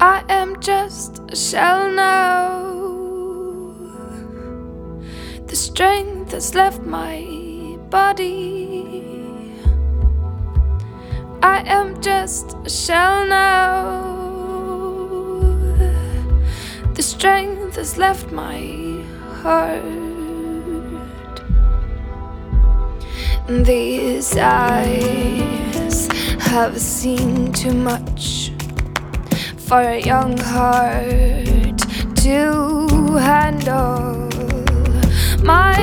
I am just a shell now. The strength has left my body. I am just a shell now. The strength has left my heart. These eyes have seen too much for a young heart to handle. My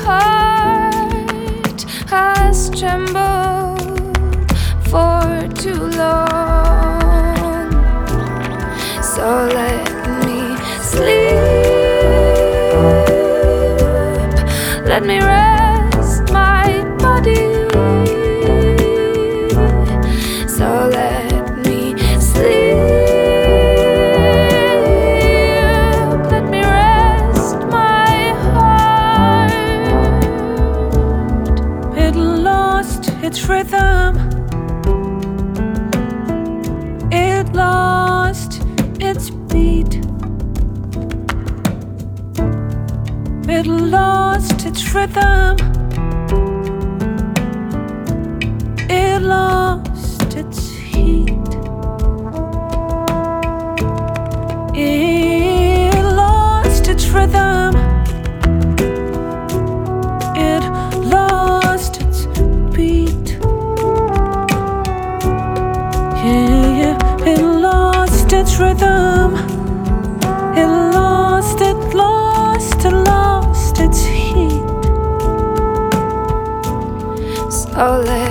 heart has trembled for too long. So let me sleep. Let me rest my body. So let me sleep. Let me rest my heart. It lost its rhythm. It lost its beat. It lost its rhythm. It lost its heat. It lost its rhythm. It lost its beat. Yeah, it lost its rhythm. It lost its heat. So let